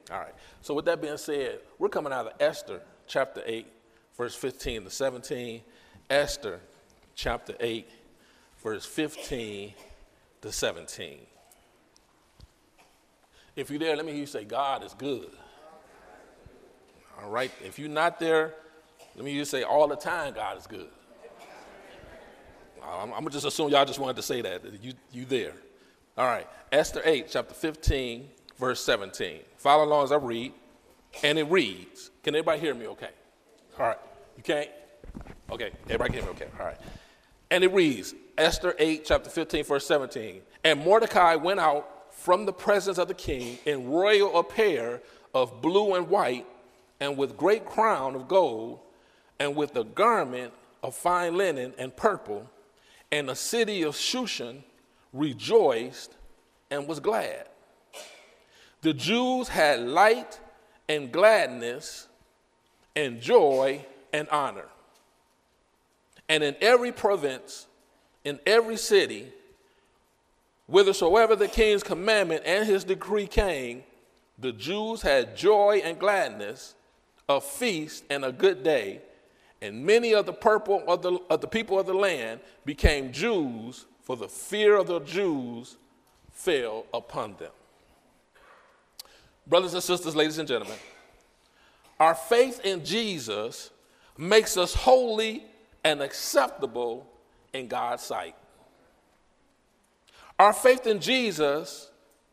All right. So with that being said, we're coming out of Esther chapter 8, verse 15 to 17. Esther chapter 8, verse 15 to 17. If you're there, let me hear you say, God is good. All right. If you're not there, let me hear you say, all the time, God is good. I'm going to just assume y'all just wanted to say that. You there. All right. Esther 8, chapter 15, verse 17. Follow along as I read. And it reads. Can everybody hear me okay? All right. You can't? Okay. Everybody can hear me okay. All right. And it reads, Esther 8, chapter 15, verse 17. And Mordecai went out from the presence of the king in royal apparel of blue and white, and with great crown of gold, and with a garment of fine linen and purple. And the city of Shushan rejoiced and was glad. The Jews had light and gladness and joy and honor. And in every province, in every city, whithersoever the king's commandment and his decree came, the Jews had joy and gladness, a feast and a good day. And many of the people of the land became Jews, for the fear of the Jews fell upon them. Brothers and sisters, ladies and gentlemen, our faith in Jesus makes us holy and acceptable in God's sight. Our faith in Jesus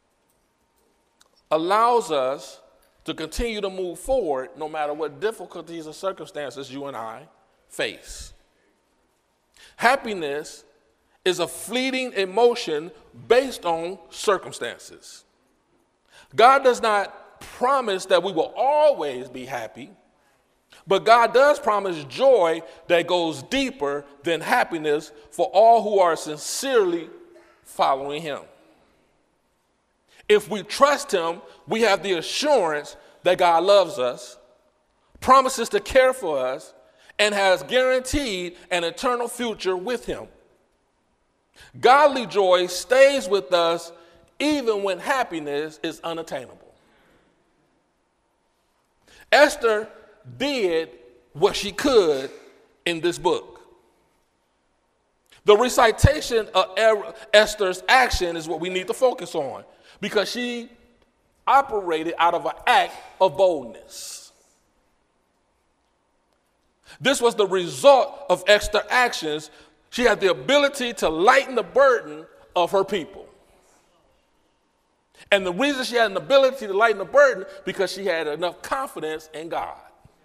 allows us to continue to move forward no matter what difficulties or circumstances you and I face. Happiness is a fleeting emotion based on circumstances. God does not promise that we will always be happy, but God does promise joy that goes deeper than happiness for all who are sincerely following him. If we trust him, we have the assurance that God loves us, promises to care for us, and has guaranteed an eternal future with him. Godly joy stays with us even when happiness is unattainable. Esther did what she could in this book. The recitation of Esther's action is what we need to focus on, because she operated out of an act of boldness. This was the result of Esther's actions. She had the ability to lighten the burden of her people. And the reason she had an ability to lighten the burden, because she had enough confidence in God.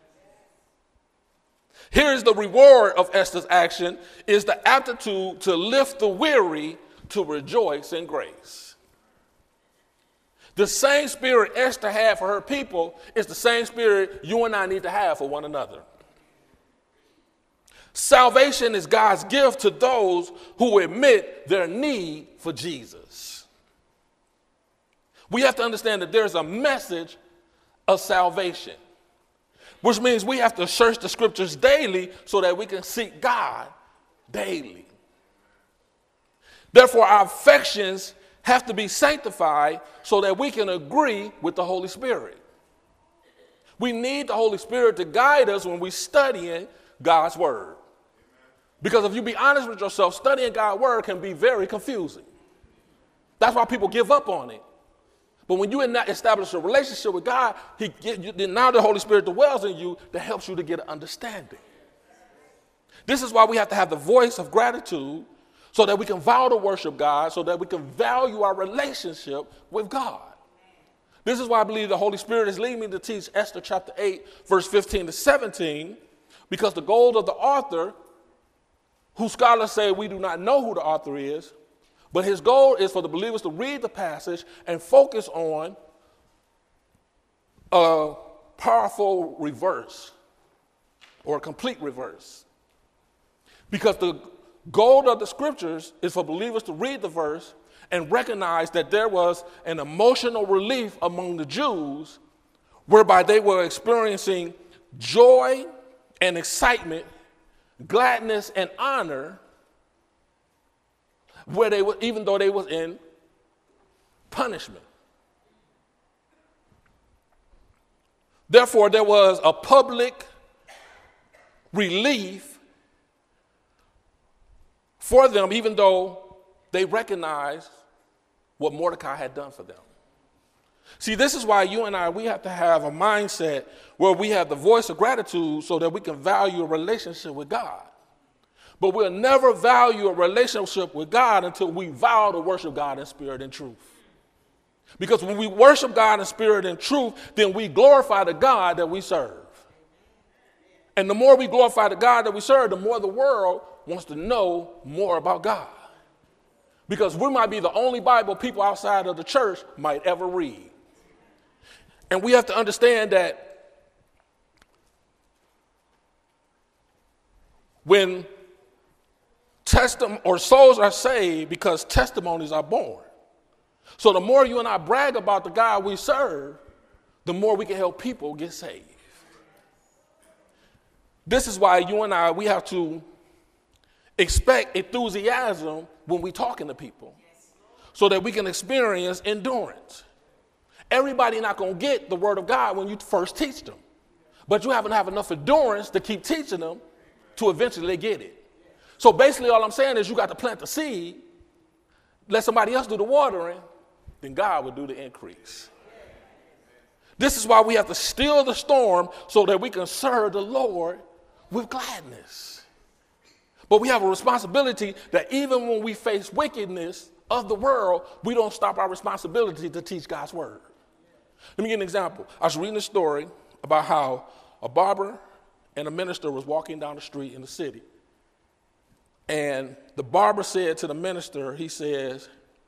Here's the reward of Esther's action, is the aptitude to lift the weary to rejoice in grace. The same spirit Esther had for her people is the same spirit you and I need to have for one another. Salvation is God's gift to those who admit their need for Jesus. We have to understand that there's a message of salvation, which means we have to search the scriptures daily so that we can seek God daily. Therefore, our affections have to be sanctified so that we can agree with the Holy Spirit. We need the Holy Spirit to guide us when we're studying God's word. Because if you be honest with yourself, studying God's word can be very confusing. That's why people give up on it. But when you establish a relationship with God, now the Holy Spirit dwells in you that helps you to get an understanding. This is why we have to have the voice of gratitude, so that we can vow to worship God, so that we can value our relationship with God. This is why I believe the Holy Spirit is leading me to teach Esther chapter 8, verse 15 to 17, because the goal of the author, who scholars say we do not know who the author is, but his goal is for the believers to read the passage and focus on a powerful reverse or a complete reverse. Because the goal of the scriptures is for believers to read the verse and recognize that there was an emotional relief among the Jews whereby they were experiencing joy and excitement, gladness and honor, where they were, even though they was in punishment. Therefore, there was a public relief for them, even though they recognized what Mordecai had done for them. See, this is why you and I, we have to have a mindset where we have the voice of gratitude so that we can value a relationship with God. But we'll never value a relationship with God until we vow to worship God in spirit and truth. Because when we worship God in spirit and truth, then we glorify the God that we serve. And the more we glorify the God that we serve, the more the world wants to know more about God. Because we might be the only Bible people outside of the church might ever read. And we have to understand that when souls are saved because testimonies are born. So the more you and I brag about the God we serve, the more we can help people get saved. This is why you and I, we have to expect enthusiasm when we're talking to people so that we can experience endurance. Everybody not going to get the word of God when you first teach them, but you haven't have enough endurance to keep teaching them to eventually get it. So basically all I'm saying is you got to plant the seed, let somebody else do the watering, then God will do the increase. This is why we have to still the storm so that we can serve the Lord with gladness. But we have a responsibility that even when we face wickedness of the world, we don't stop our responsibility to teach God's word. Let me give an example. I was reading a story about how a barber and a minister was walking down the street in the city. And the barber said to the minister, he says,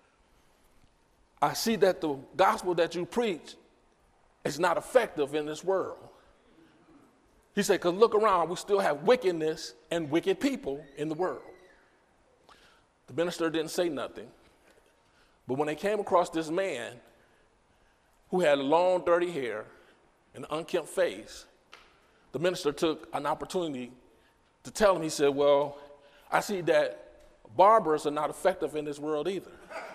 I see that the gospel that you preach is not effective in this world. He said, because look around, we still have wickedness and wicked people in the world. The minister didn't say nothing. But when they came across this man who had long, dirty hair and an unkempt face, the minister took an opportunity to tell him, he said, well, I see that barbers are not effective in this world either.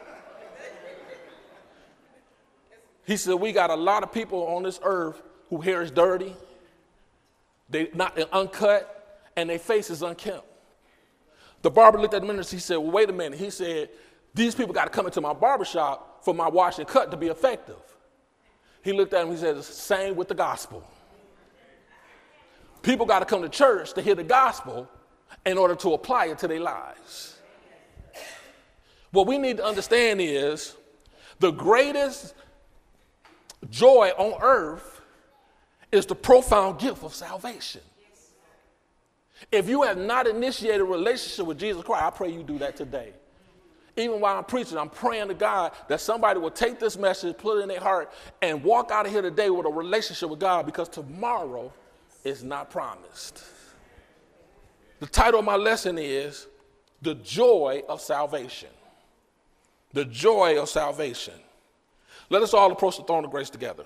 He said, we got a lot of people on this earth whose hair is dirty, they're not uncut, and their face is unkempt. The barber looked at the minister, he said, well, wait a minute. He said, these people got to come into my barbershop for my wash and cut to be effective. He looked at him, he said, it's the same with the gospel. People got to come to church to hear the gospel in order to apply it to their lives. What we need to understand is the greatest joy on earth is the profound gift of salvation. If you have not initiated a relationship with Jesus Christ, I pray you do that today. Even while I'm preaching, I'm praying to God that somebody will take this message, put it in their heart, and walk out of here today with a relationship with God, because tomorrow is not promised. The title of my lesson is The Joy of Salvation. The joy of salvation. Let us all approach the throne of grace together.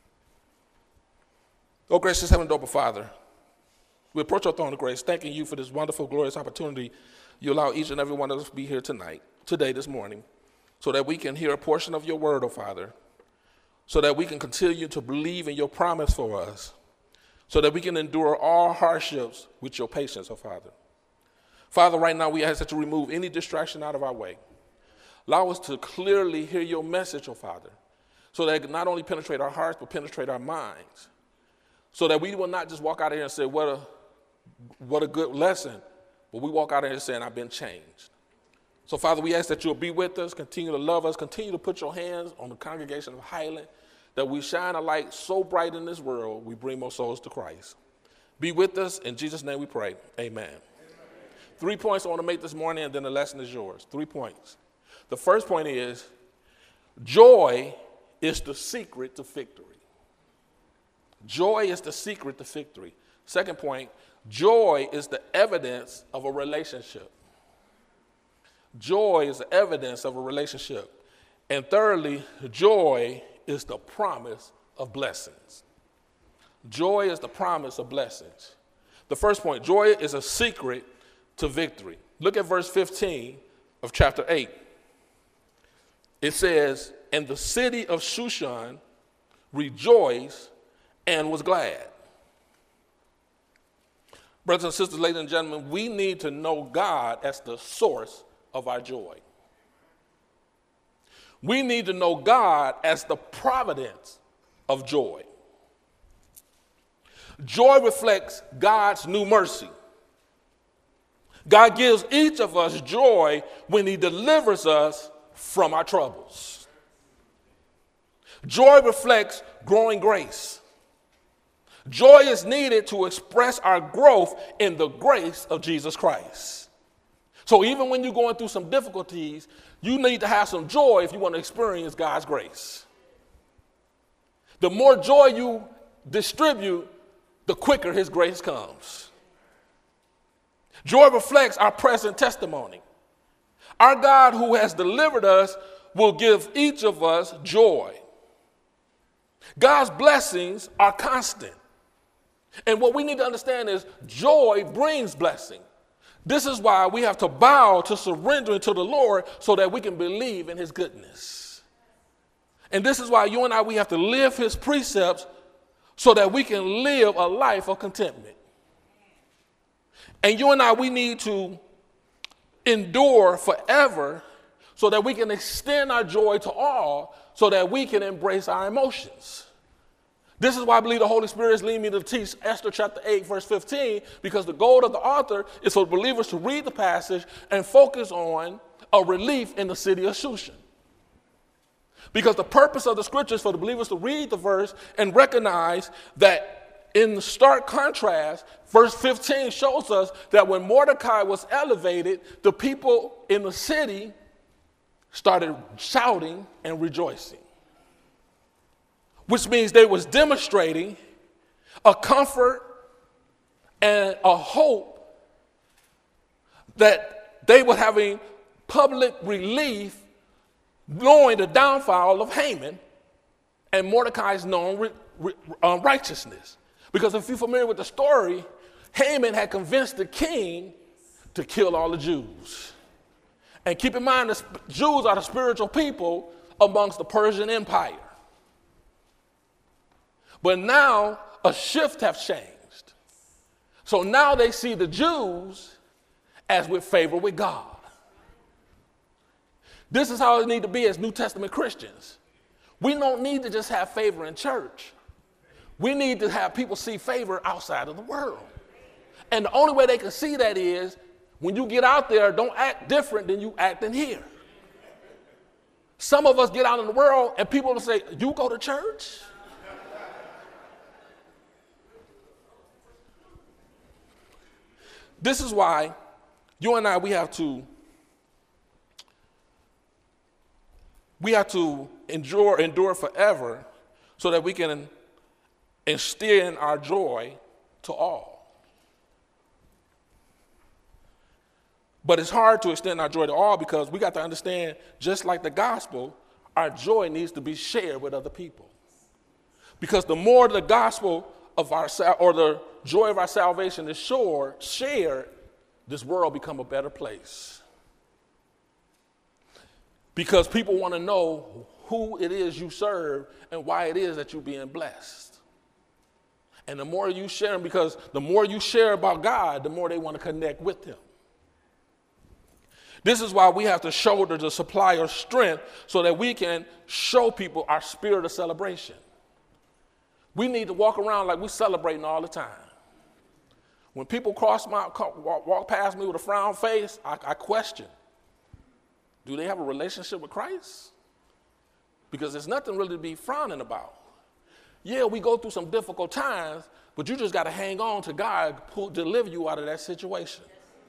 Oh, gracious Heavenly Father, we approach our throne of grace, thanking you for this wonderful, glorious opportunity you allow each and every one of us to be here today, this morning, so that we can hear a portion of your word, oh Father, so that we can continue to believe in your promise for us, so that we can endure all hardships with your patience, oh Father. Father, right now we ask that you remove any distraction out of our way. Allow us to clearly hear your message, oh Father, so that it can not only penetrate our hearts, but penetrate our minds, so that we will not just walk out of here and say, what a good lesson, but we walk out of here saying, I've been changed. So, Father, we ask that you'll be with us, continue to love us, continue to put your hands on the congregation of Highland, that we shine a light so bright in this world, we bring more souls to Christ. Be with us. In Jesus' name we pray. Amen. 3 points I want to make this morning, and then the lesson is yours. 3 points. The first point is, joy is the secret to victory. Joy is the secret to victory. Second point, joy is the evidence of a relationship. Joy is the evidence of a relationship. And thirdly, joy is the promise of blessings. Joy is the promise of blessings. The first point, joy is a secret to victory. Look at verse 15 of chapter 8. It says, and the city of Shushan rejoiced and was glad. Brothers and sisters, ladies and gentlemen, we need to know God as the source of our joy. We need to know God as the providence of joy. Joy reflects God's new mercy. God gives each of us joy when he delivers us from our troubles. Joy reflects growing grace. Joy is needed to express our growth in the grace of Jesus Christ. So even when you're going through some difficulties, you need to have some joy if you want to experience God's grace. The more joy you distribute, the quicker his grace comes. Joy reflects our present testimony. Our God who has delivered us will give each of us joy. God's blessings are constant. And what we need to understand is joy brings blessing. This is why we have to bow to surrendering to the Lord so that we can believe in his goodness. And this is why you and I, we have to live his precepts so that we can live a life of contentment. And you and I, we need to endure forever so that we can extend our joy to all so that we can embrace our emotions. This is why I believe the Holy Spirit is leading me to teach Esther chapter 8, verse 15, because the goal of the author is for believers to read the passage and focus on a relief in the city of Shushan. Because the purpose of the scripture is for the believers to read the verse and recognize that in the stark contrast, verse 15 shows us that when Mordecai was elevated, the people in the city started shouting and rejoicing. Which means they was demonstrating a comfort and a hope that they were having public relief knowing the downfall of Haman and Mordecai's known righteousness. Because if you're familiar with the story, Haman had convinced the king to kill all the Jews. And keep in mind, the Jews are the spiritual people amongst the Persian Empire. But now a shift has changed. So now they see the Jews as with favor with God. This is how it needs to be as New Testament Christians. We don't need to just have favor in church. We need to have people see favor outside of the world. And the only way they can see that is when you get out there, don't act different than you act in here. Some of us get out in the world and people will say, you go to church? This is why you and I, we have to endure forever so that we can extend our joy to all. But it's hard to extend our joy to all because we got to understand, just like the gospel, our joy needs to be shared with other people. Because the more the gospel of our or the joy of our salvation is shared, this world become a better place. Because people want to know who it is you serve and why it is that you're being blessed. And the more you share, because the more you share about God, the more they want to connect with him. This is why we have to shoulder the supply of strength so that we can show people our spirit of celebration. We need to walk around like we're celebrating all the time. When people walk past me with a frown face, I question, do they have a relationship with Christ? Because there's nothing really to be frowning about. Yeah, we go through some difficult times, but you just got to hang on to God who deliver you out of that situation.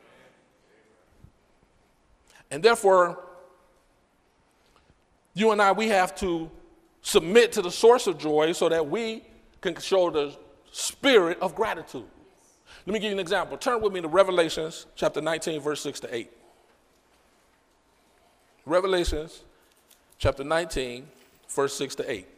And therefore, you and I, we have to submit to the source of joy so that we can show the spirit of gratitude. Let me give you an example. Turn with me to Revelations chapter 19, verse 6 to 8. Revelations chapter 19, verse 6 to 8.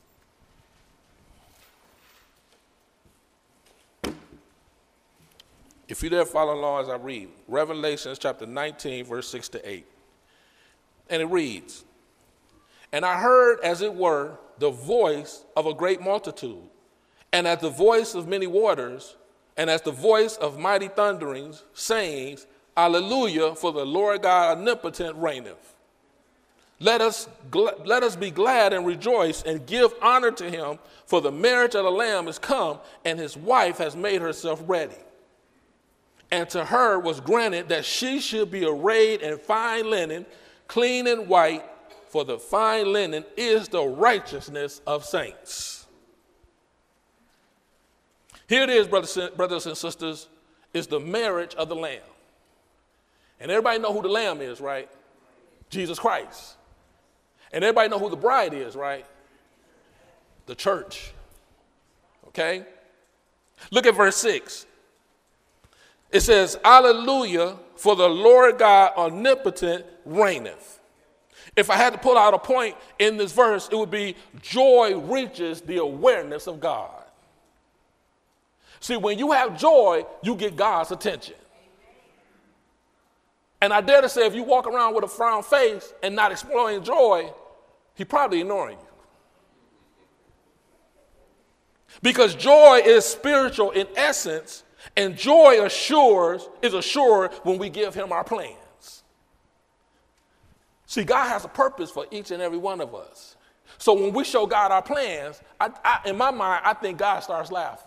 If you're there following along as I read, Revelations chapter 19, verse 6 to 8. And it reads, "And I heard, as it were, the voice of a great multitude, And as the voice of many waters, and as the voice of mighty thunderings, sayings, Alleluia, for the Lord God omnipotent reigneth. Let us be glad and rejoice and give honor to him, for the marriage of the Lamb is come, and his wife has made herself ready. And to her was granted that she should be arrayed in fine linen, clean and white, for the fine linen is the righteousness of saints. Here it is, brothers and sisters, is the marriage of the Lamb. And everybody know who the Lamb is, right? Jesus Christ. And everybody know who the bride is, right? The church. Okay? Look at verse 6. It says, Alleluia, for the Lord God omnipotent reigneth. If I had to pull out a point in this verse, it would be joy reaches the awareness of God. See, when you have joy, you get God's attention. And I dare to say, if you walk around with a frown face and not exploring joy, he's probably ignoring you. Because joy is spiritual in essence, and joy is assured when we give him our plans. See, God has a purpose for each and every one of us. So when we show God our plans, in my mind, I think God starts laughing.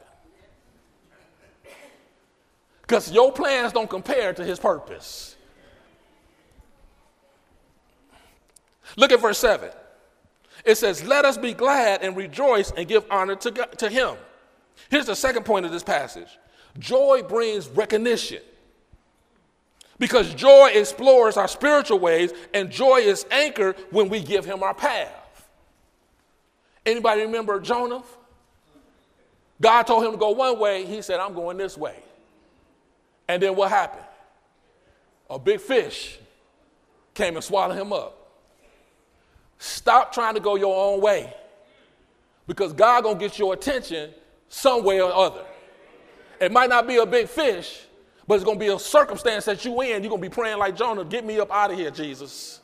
Because your plans don't compare to his purpose. Look at verse 7. It says, let us be glad and rejoice and give honor to him. Here's the second point of this passage. Joy brings recognition. Because joy explores our spiritual ways, and joy is anchored when we give him our path. Anybody remember Jonah? God told him to go one way. He said, I'm going this way. And then what happened? A big fish came and swallowed him up. Stop trying to go your own way, because God going to get your attention some way or other. It might not be a big fish, but it's going to be a circumstance that you in. You're going to be praying like Jonah, get me up out of here, Jesus.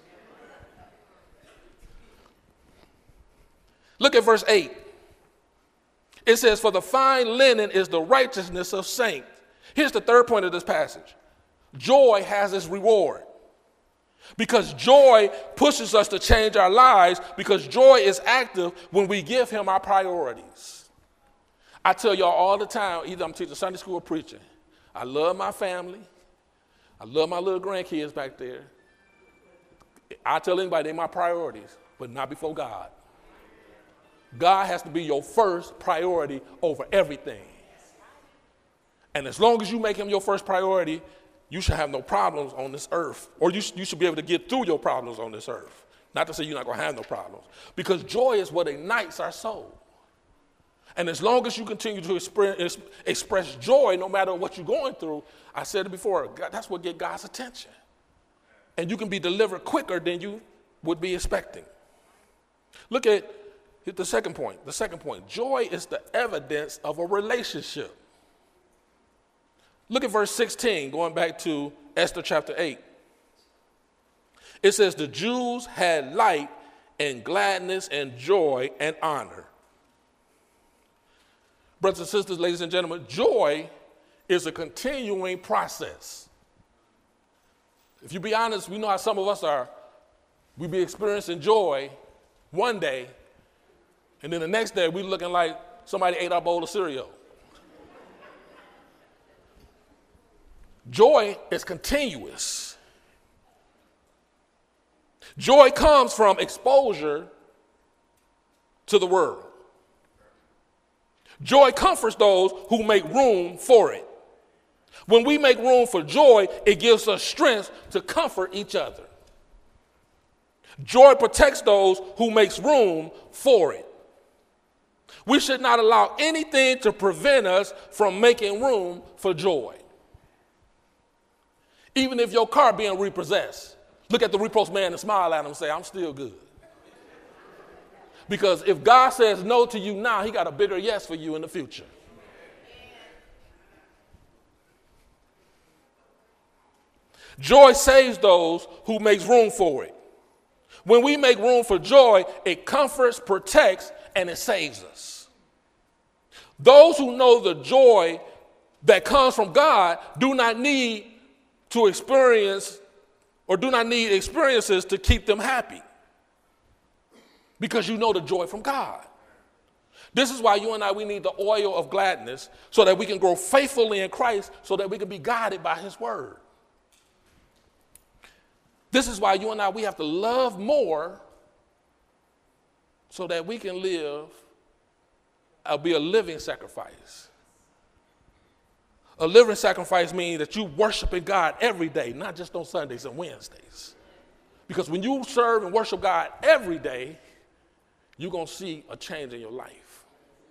Look at verse 8. It says, for the fine linen is the righteousness of saints. Here's the third point of this passage. Joy has its reward. Because joy pushes us to change our lives, because joy is active when we give him our priorities. I tell y'all all the time, either I'm teaching Sunday school or preaching, I love my family. I love my little grandkids back there. I tell anybody they're my priorities, but not before God. God has to be your first priority over everything. And as long as you make him your first priority, you should have no problems on this earth. Or you should be able to get through your problems on this earth. Not to say you're not going to have no problems. Because joy is what ignites our soul. And as long as you continue to express joy, no matter what you're going through, I said it before, God, that's what gets God's attention. And you can be delivered quicker than you would be expecting. Look at the second point. The second point, joy is the evidence of a relationship. Look at verse 16, going back to Esther chapter 8. It says, the Jews had light and gladness and joy and honor. Brothers and sisters, ladies and gentlemen, joy is a continuing process. If you be honest, we know how some of us are. We be experiencing joy one day, and then the next day we looking like somebody ate our bowl of cereal. Joy is continuous. Joy comes from exposure to the world. Joy comforts those who make room for it. When we make room for joy, it gives us strength to comfort each other. Joy protects those who makes room for it. We should not allow anything to prevent us from making room for joy. Even if your car being repossessed, look at the repossessed man and smile at him and say, I'm still good. Because if God says no to you now, he got a bigger yes for you in the future. Joy saves those who makes room for it. When we make room for joy, it comforts, protects, and it saves us. Those who know the joy that comes from God do not need to experience or do not need experiences to keep them happy, because you know the joy from God. This is why you and I, we need the oil of gladness so that we can grow faithfully in Christ, so that we can be guided by his word. This is why you and I, we have to love more so that we can live, be a living sacrifice. A living sacrifice means that you worshiping God every day, not just on Sundays and Wednesdays. Because when you serve and worship God every day, you're going to see a change in your life.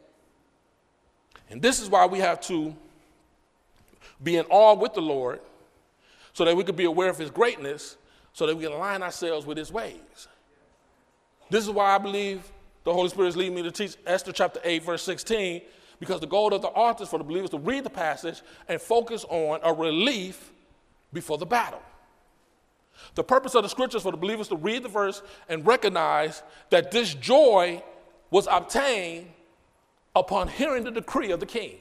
And this is why we have to be in awe with the Lord, so that we can be aware of his greatness, so that we can align ourselves with his ways. This is why I believe the Holy Spirit is leading me to teach Esther chapter 8, verse 16, because the goal of the author is for the believers to read the passage and focus on a relief before the battle. The purpose of the scriptures for the believers to read the verse and recognize that this joy was obtained upon hearing the decree of the king.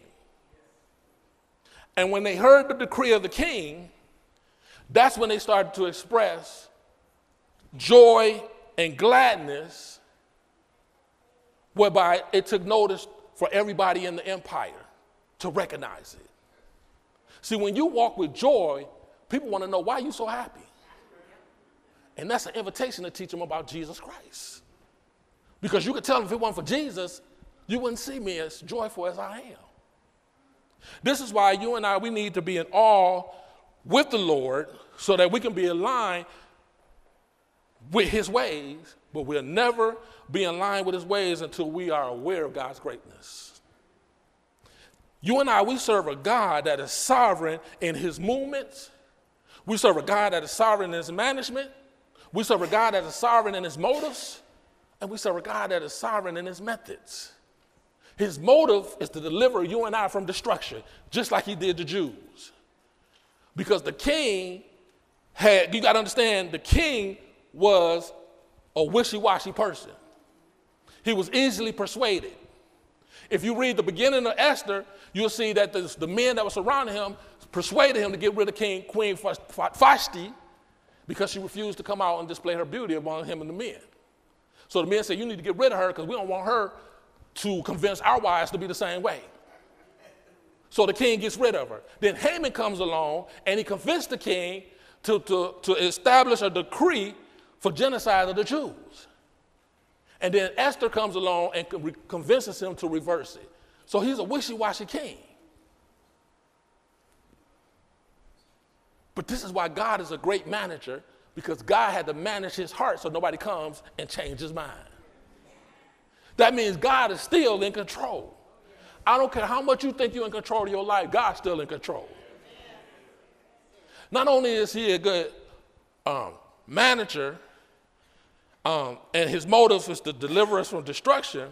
And when they heard the decree of the king, that's when they started to express joy and gladness, whereby it took notice for everybody in the empire to recognize it. See, when you walk with joy, people want to know, why are you so happy? And that's an invitation to teach them about Jesus Christ. Because you could tell them, if it weren't for Jesus, you wouldn't see me as joyful as I am. This is why you and I, we need to be in awe with the Lord, so that we can be aligned with his ways, but we'll never be in line with his ways until we are aware of God's greatness. You and I, we serve a God that is sovereign in his movements. We serve a God that is sovereign in his management. We serve a God that is sovereign in his motives. And we serve a God that is sovereign in his methods. His motive is to deliver you and I from destruction, just like he did the Jews. Because the king you got to understand, the king was a wishy-washy person. He was easily persuaded. If you read the beginning of Esther, you'll see that the men that were surrounding him persuaded him to get rid of Queen Vashti, because she refused to come out and display her beauty among him and the men. So the men said, you need to get rid of her, because we don't want her to convince our wives to be the same way. So the king gets rid of her. Then Haman comes along, and he convinced the king to establish a decree for genocide of the Jews. And then Esther comes along and convinces him to reverse it. So he's a wishy-washy king. But this is why God is a great manager, because God had to manage his heart so nobody comes and change his mind. That means God is still in control. I don't care how much you think you're in control of your life, God's still in control. Not only is he a good manager, and his motive is to deliver us from destruction,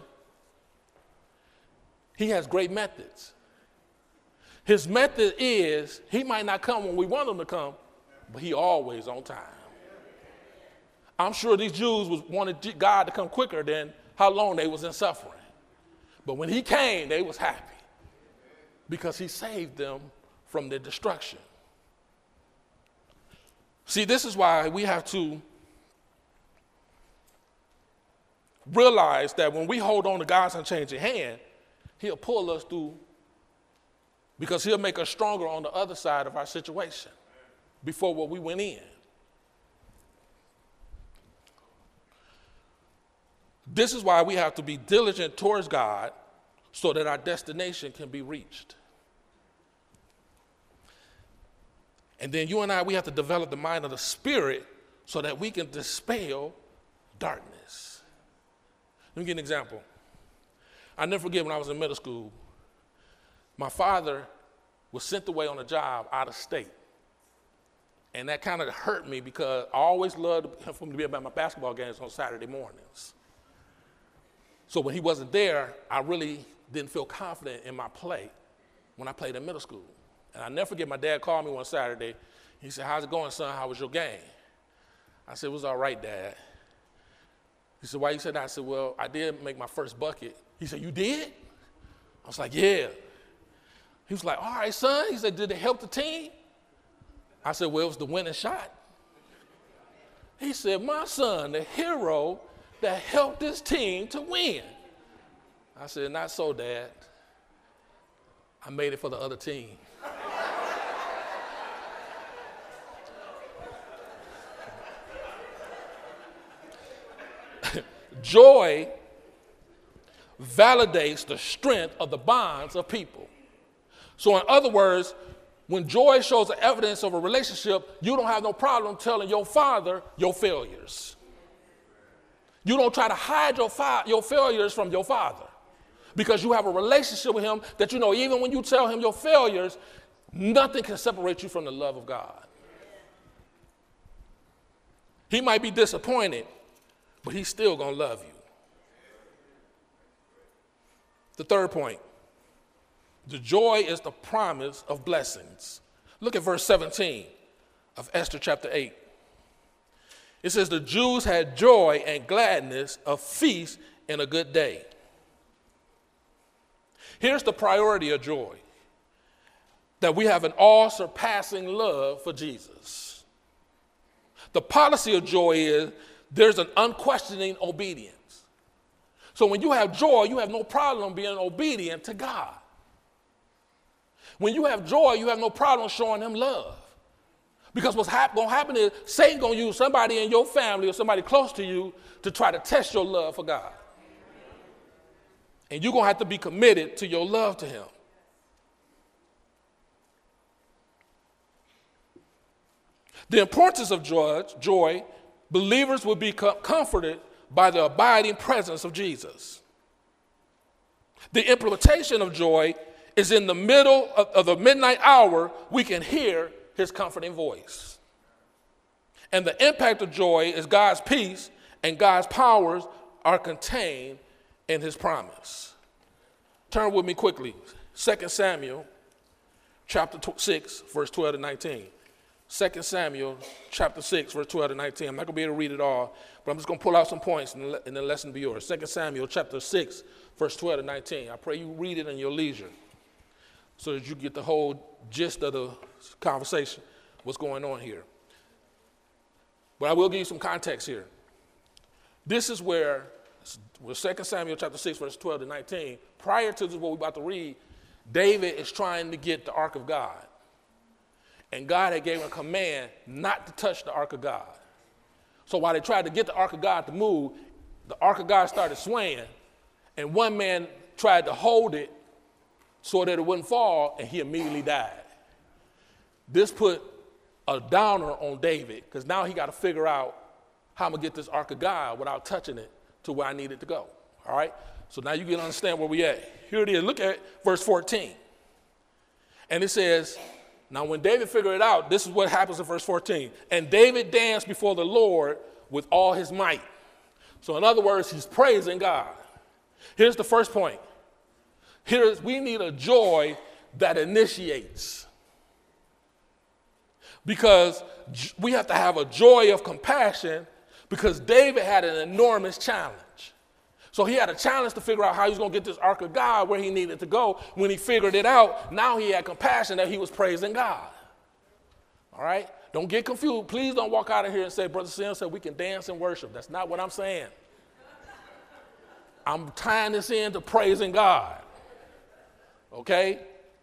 he has great methods. His method is, he might not come when we want him to come, but he always on time. I'm sure these Jews wanted God to come quicker than how long they was in suffering. But when he came, they was happy, because he saved them from their destruction. See, this is why we have to realize that when we hold on to God's unchanging hand, he'll pull us through, because he'll make us stronger on the other side of our situation before what we went in. This is why we have to be diligent towards God, so that our destination can be reached. And then you and I, we have to develop the mind of the Spirit so that we can dispel darkness. Let me give you an example. I never forget, when I was in middle school, my father was sent away on a job out of state. And that kind of hurt me, because I always loved for him to be at my basketball games on Saturday mornings. So when he wasn't there, I really didn't feel confident in my play when I played in middle school. And I never forget, my dad called me one Saturday. He said, how's it going, son? How was your game? I said, it was all right, Dad. He said, why you said that? I said, well, I did make my first bucket. He said, you did? was like, yeah. He was like, all right, son. He said, did it help the team? I said, well, it was the winning shot. He said, my son, the hero that helped this team to win. I said, not so, Dad. I made it for the other team. Joy validates the strength of the bonds of people. So in other words, when joy shows the evidence of a relationship, you don't have no problem telling your father your failures. You don't try to hide your failures from your father because you have a relationship with him that you know even when you tell him your failures, nothing can separate you from the love of God. He might be disappointed, but he's still going to love you. The third point, the joy is the promise of blessings. Look at verse 17 of Esther chapter 8. It says, the Jews had joy and gladness, a feast and a good day. Here's the priority of joy, that we have an all-surpassing love for Jesus. The policy of joy is there's an unquestioning obedience. So when you have joy, you have no problem being obedient to God. When you have joy, you have no problem showing him love. Because what's going to happen is Satan going to use somebody in your family or somebody close to you to try to test your love for God. And you're going to have to be committed to your love to him. The importance of joy, believers will be comforted by the abiding presence of Jesus. The implementation of joy is in the middle of the midnight hour, we can hear his comforting voice. And the impact of joy is God's peace and God's powers are contained in his promise. Turn with me quickly. 2 Samuel chapter 6, verse 12 to 19. 2 Samuel chapter 6, verse 12 to 19. I'm not going to be able to read it all, but I'm just going to pull out some points and the lesson be yours. 2 Samuel chapter 6, verse 12 to 19. I pray you read it in your leisure so that you get the whole gist of the conversation, what's going on here. But I will give you some context here. This is where 2 Samuel chapter 6, verse 12 to 19, prior to what we're about to read, David is trying to get the ark of God. And God had given a command not to touch the ark of God. So while they tried to get the ark of God to move, the ark of God started swaying, and one man tried to hold it so that it wouldn't fall, and he immediately died. This put a downer on David, because now he got to figure out how I'm going to get this ark of God without touching it to where I need it to go. All right? So now you can understand where we at. Here it is. Look at verse 14. And it says, now when David figured it out, this is what happens in verse 14. And David danced before the Lord with all his might. So in other words, he's praising God. Here's the first point. We need a joy that initiates. Because we have to have a joy of compassion, because David had an enormous challenge. So he had a challenge to figure out how he was going to get this ark of God where he needed to go. When he figured it out, now he had compassion that he was praising God. All right? Don't get confused. Please don't walk out of here and say, Brother Sim said we can dance and worship. That's not what I'm saying. I'm tying this into praising God. Okay?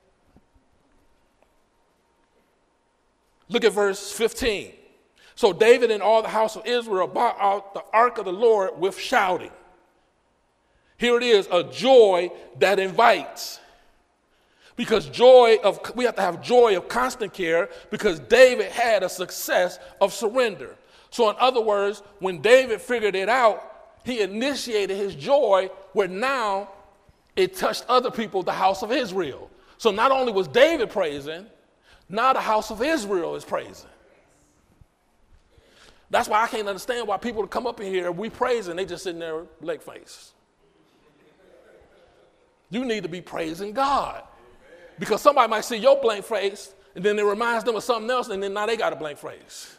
Look at verse 15. So David and all the house of Israel brought out the ark of the Lord with shouting. Here it is, a joy that invites. Because we have to have joy of constant care, because David had a success of surrender. So in other words, when David figured it out, he initiated his joy where now it touched other people, the house of Israel. So not only was David praising, now the house of Israel is praising. That's why I can't understand why people come up in here, we praising, they just sitting there leg face. You need to be praising God. Because somebody might see your blank face, and then it reminds them of something else, and then now they got a blank face.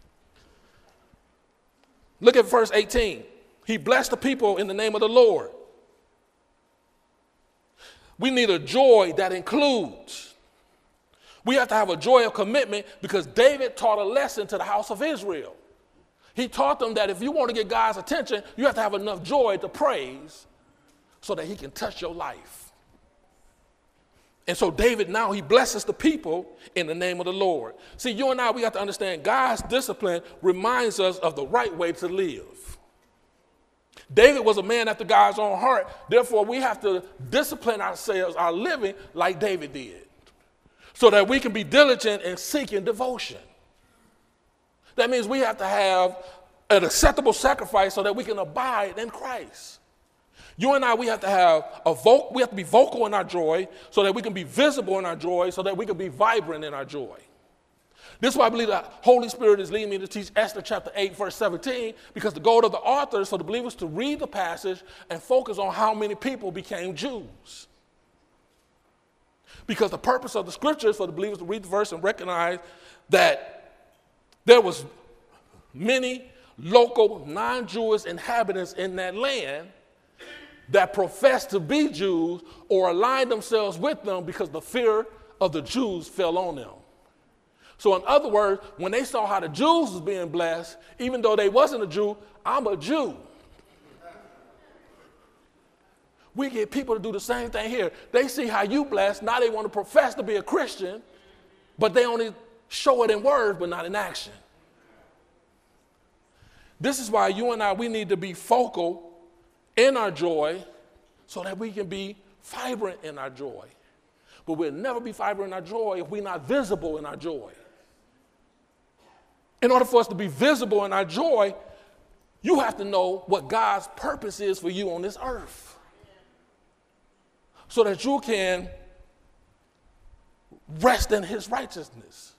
Look at verse 18. He blessed the people in the name of the Lord. We need a joy that includes. We have to have a joy of commitment because David taught a lesson to the house of Israel. He taught them that if you want to get God's attention, you have to have enough joy to praise so that he can touch your life. And so David now, he blesses the people in the name of the Lord. See, you and I, we have to understand God's discipline reminds us of the right way to live. David was a man after God's own heart. Therefore, we have to discipline ourselves, our living, like David did, so that we can be diligent in seeking devotion. That means we have to have an acceptable sacrifice so that we can abide in Christ. You and I, we have to be vocal in our joy so that we can be visible in our joy, so that we can be vibrant in our joy. This is why I believe the Holy Spirit is leading me to teach Esther chapter 8, verse 17, because the goal of the author is for the believers to read the passage and focus on how many people became Jews. Because the purpose of the scripture is for the believers to read the verse and recognize that there was many local non-Jewish inhabitants in that land that professed to be Jews or aligned themselves with them because the fear of the Jews fell on them. So in other words, when they saw how the Jews was being blessed, even though they wasn't a Jew, I'm a Jew. We get people to do the same thing here. They see how you blessed. Now they want to profess to be a Christian, but they only show it in words, but not in action. This is why you and I, we need to be focal in our joy so that we can be vibrant in our joy. But we'll never be vibrant in our joy if we're not visible in our joy. In order for us to be visible in our joy, you have to know what God's purpose is for you on this earth, so that you can rest in his righteousness.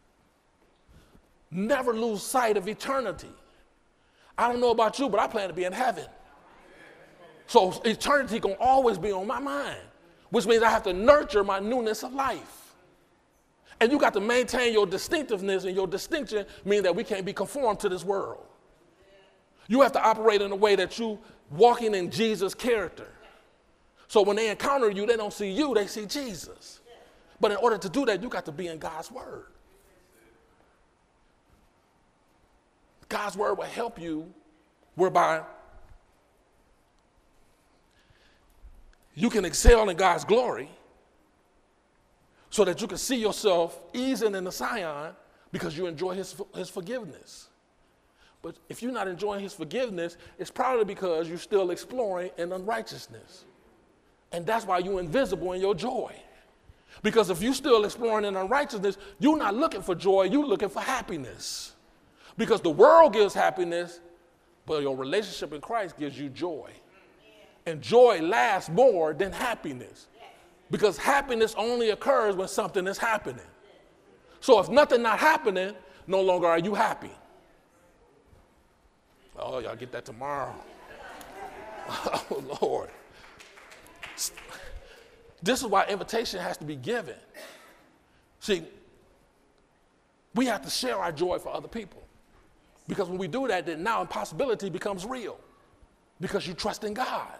Never lose sight of eternity. I don't know about you, but I plan to be in heaven. So eternity going to always be on my mind, which means I have to nurture my newness of life. And you got to maintain your distinctiveness, and your distinction means that we can't be conformed to this world. You have to operate in a way that you walking in Jesus' character. So when they encounter you, they don't see you, they see Jesus. But in order to do that, you got to be in God's word. God's word will help you whereby you can excel in God's glory so that you can see yourself easing in the Zion because you enjoy his forgiveness. But if you're not enjoying his forgiveness, it's probably because you're still exploring in unrighteousness. And that's why you're invisible in your joy. Because if you're still exploring in unrighteousness, you're not looking for joy, you're looking for happiness. Because the world gives happiness, but your relationship in Christ gives you joy. And joy lasts more than happiness. Because happiness only occurs when something is happening. So if nothing not happening, no longer are you happy. Oh, y'all get that tomorrow. Oh, Lord. This is why invitation has to be given. See, we have to share our joy for other people. Because when we do that, then now impossibility becomes real. Because you trust in God.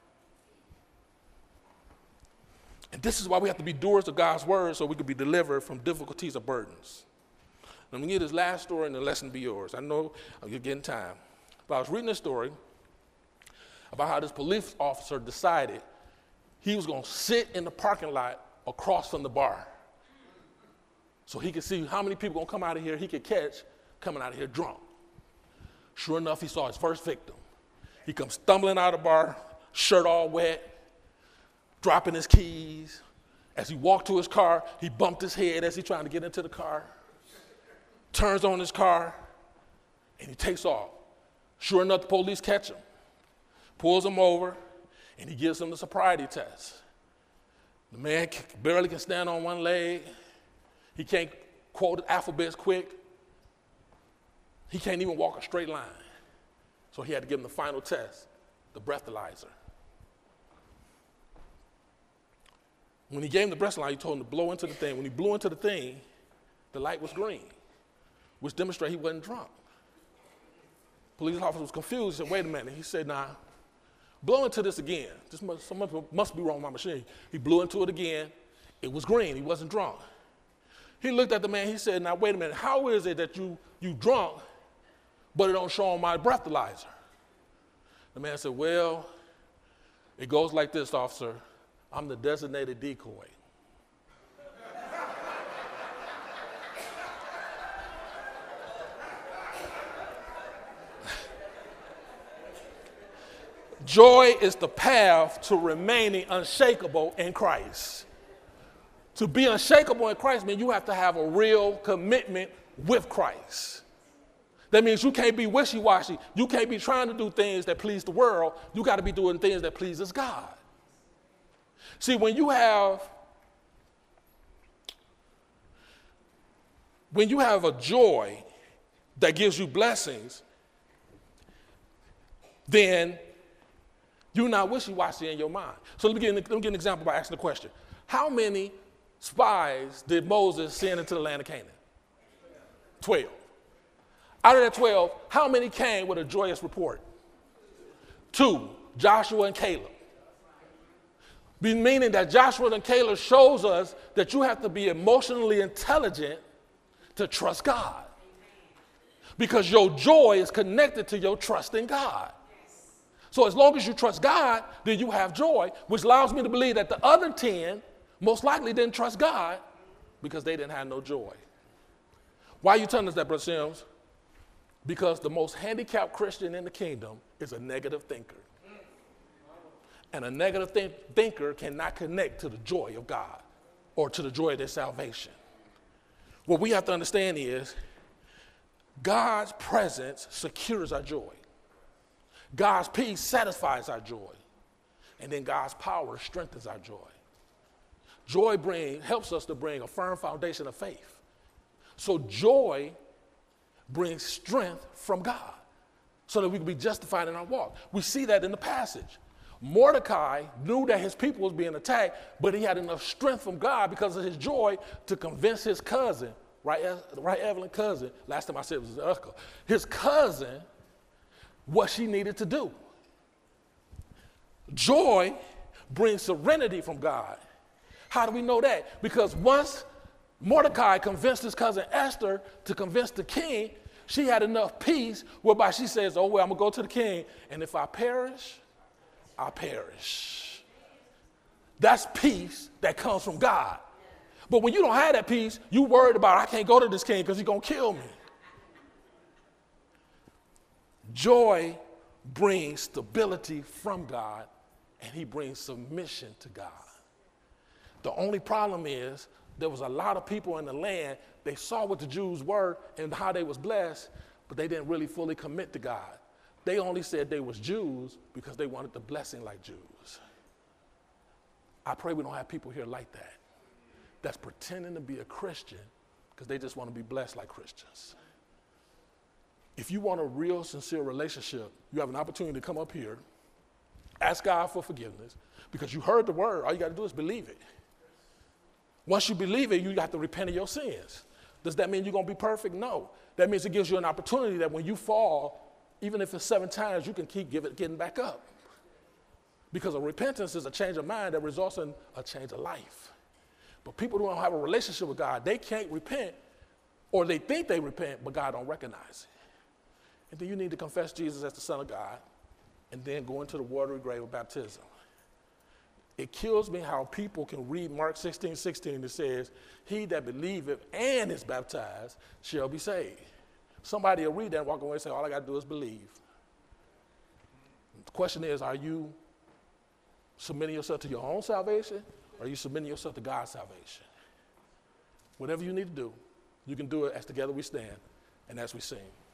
And this is why we have to be doers of God's word so we can be delivered from difficulties or burdens. Let me give this last story and the lesson be yours. I know you're getting time. But I was reading a story about how this police officer decided he was going to sit in the parking lot across from the bar so he could see how many people going to come out of here he could catch coming out of here drunk. Sure enough, he saw his first victim. He comes stumbling out of the bar, shirt all wet, dropping his keys. As he walked to his car, he bumped his head as he trying to get into the car, turns on his car, and he takes off. Sure enough, the police catch him, pulls him over, and he gives him the sobriety test. The man barely can stand on one leg. He can't quote alphabets quick. He can't even walk a straight line. So he had to give him the final test, the breathalyzer. When he gave him the breathalyzer, he told him to blow into the thing. When he blew into the thing, the light was green, which demonstrated he wasn't drunk. Police officer was confused. He said, wait a minute. He said, nah, Blow into this again. Something must be wrong with my machine. He blew into it again. It was green. He wasn't drunk. He looked at the man. He said, now, wait a minute. How is it that you drunk, but it don't show on my breathalyzer? The man said, well, it goes like this, officer. I'm the designated decoy. Joy is the path to remaining unshakable in Christ. To be unshakable in Christ means you have to have a real commitment with Christ. That means you can't be wishy-washy. You can't be trying to do things that please the world. You got to be doing things that pleases God. See, when you have a joy that gives you blessings, then you're not wishy-washy in your mind. So let me give an example by asking the question. How many spies did Moses send into the land of Canaan? 12. Out of that 12, how many came with a joyous report? 2, Joshua and Caleb. Meaning that Joshua and Caleb shows us that you have to be emotionally intelligent to trust God. Because your joy is connected to your trust in God. So as long as you trust God, then you have joy, which allows me to believe that the other 10 most likely didn't trust God because they didn't have no joy. Why are you telling us that, Brother Sims? Because the most handicapped Christian in the kingdom is a negative thinker. And a negative thinker cannot connect to the joy of God or to the joy of their salvation. What we have to understand is God's presence secures our joy. God's peace satisfies our joy. And then God's power strengthens our joy. Joy helps us to bring a firm foundation of faith. So joy brings strength from God so that we can be justified in our walk. We see that in the passage. Mordecai knew that his people was being attacked, but he had enough strength from God because of his joy to convince his cousin, right, Evelyn cousin, last time I said it was his uncle, his cousin, what she needed to do. Joy brings serenity from God. How do we know that? Because once Mordecai convinced his cousin Esther to convince the king, she had enough peace whereby she says, oh, well, I'm going to go to the king, and if I perish, I perish. That's peace that comes from God. But when you don't have that peace, you worried about, I can't go to this king because he's going to kill me. Joy brings stability from God, and he brings submission to God. The only problem is there was a lot of people in the land, they saw what the Jews were and how they was blessed, but they didn't really fully commit to God. They only said they was Jews because they wanted the blessing like Jews. I pray we don't have people here like that, that's pretending to be a Christian because they just want to be blessed like Christians. If you want a real, sincere relationship, you have an opportunity to come up here, ask God for forgiveness, because you heard the word. All you got to do is believe it. Once you believe it, you have to repent of your sins. Does that mean you're going to be perfect? No. That means it gives you an opportunity that when you fall, even if it's 7 times, you can keep getting back up. Because a repentance is a change of mind that results in a change of life. But people who don't have a relationship with God, they can't repent, or they think they repent, but God don't recognize it. And then you need to confess Jesus as the Son of God and then go into the watery grave of baptism. It kills me how people can read Mark 16:16 that says, he that believeth and is baptized shall be saved. Somebody will read that and walk away and say, all I got to do is believe. The question is, are you submitting yourself to your own salvation, or are you submitting yourself to God's salvation? Whatever you need to do, you can do it as together we stand and as we sing.